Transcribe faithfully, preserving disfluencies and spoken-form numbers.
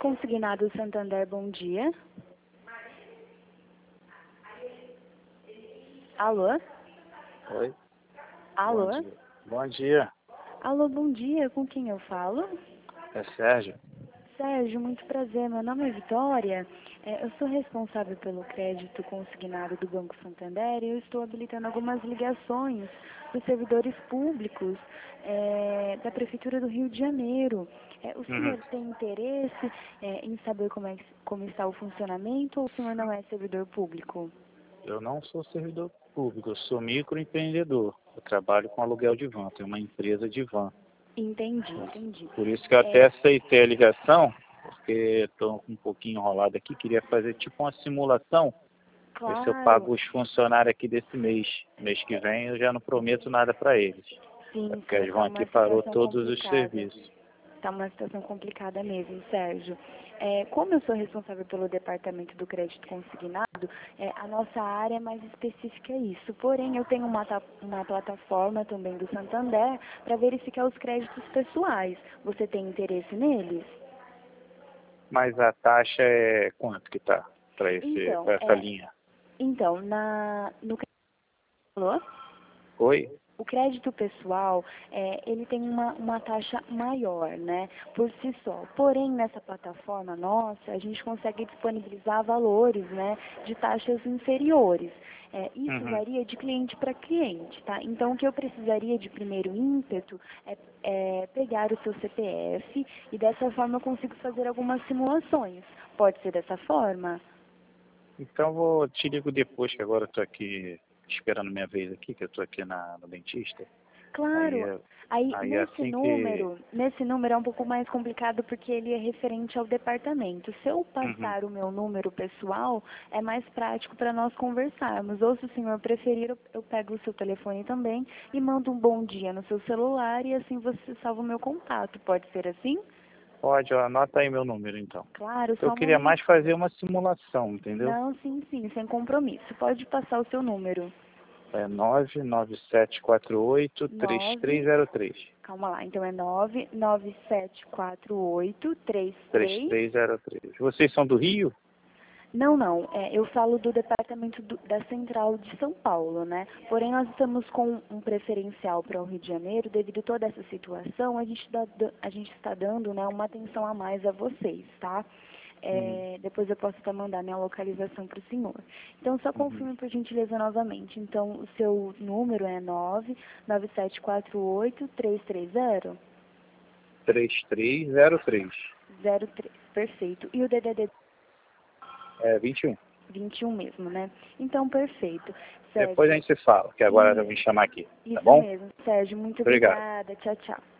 Consignado Santander, bom dia. Alô? Oi. Alô? Bom dia. Bom dia. Alô, bom dia. Com quem eu falo? É Sérgio? Sérgio, muito prazer. Meu nome é Vitória. É, eu sou responsável pelo crédito consignado do Banco Santander e eu estou habilitando algumas ligações dos servidores públicos é, da Prefeitura do Rio de Janeiro. É, o senhor Uhum. tem interesse é, em saber como, é, que- como está o funcionamento ou o senhor não é servidor público? Eu não sou servidor público, eu sou microempreendedor. Eu trabalho com aluguel de van, tenho uma empresa de van. Entendi, entendi. Por isso que eu até É, aceitei a ligação, porque estou um pouquinho enrolado aqui, queria fazer tipo uma simulação, ver se eu claro, pago os funcionários aqui desse mês. Mês que vem eu já não prometo nada para eles. É sim, porque sim, as está van aqui uma parou situação todos os complicada. serviços. Está uma situação complicada mesmo, Sérgio. É, como eu sou responsável pelo departamento do crédito consignado, é, a nossa área é mais específica é isso. Porém, eu tenho uma, ta- uma plataforma também do Santander para verificar os créditos pessoais. Você tem interesse neles? Mas a taxa é quanto que tá para esse, Então, para essa é, linha? então na, no Alô? Oi? O crédito pessoal, é, ele tem uma, uma taxa maior, né, por si só. Porém, nessa plataforma nossa, a gente consegue disponibilizar valores, né, de taxas inferiores. É, isso Uhum. varia de cliente para cliente, tá? Então, o que eu precisaria de primeiro ímpeto é, é pegar o seu C P F e dessa forma eu consigo fazer algumas simulações. Pode ser dessa forma? Então vou te ligo depois, que agora eu tô aqui esperando minha vez aqui, que eu tô aqui na, no dentista. Aí, Claro. eu- Aí, aí nesse assim que... número, nesse número é um pouco mais complicado porque ele é referente ao departamento. Se eu Uhum. passar o meu número pessoal, é mais prático para nós conversarmos. Ou se o senhor preferir, eu eu pego o seu telefone também e mando um bom dia no seu celular e assim você salva o meu contato. Pode ser assim? Pode, ó, anota aí meu número então. Claro, Eu só um queria mais momentinho. fazer uma simulação, entendeu? Não, sim, sim, sem compromisso. Pode passar o seu número. É nove nove sete quatro oito, três três Nove, zero três. calma lá, então é nove nove sete quatro oito três três três. três zero três. Vocês são do Rio? Não, não. É, eu falo do departamento do- da Central de São Paulo, né? Porém, nós estamos com um preferencial para o Rio de Janeiro, devido a toda essa situação, a gente, dá- da- a gente está dando, né, uma atenção a mais a vocês, tá? Hum, É, depois eu posso até mandar minha localização para o senhor. Então, só Uhum. confirme por gentileza novamente. Então, o seu número é nove nove sete quatro oito três três zero três três zero três. zero três. Perfeito. E o D D D É vinte e um. vinte e um mesmo, né? Então, perfeito. Depois a Sérgio, gente se fala, que agora eu vim isso, chamar aqui. Tá isso bom? mesmo. Sérgio, muito Obrigado. obrigada. Tchau, tchau.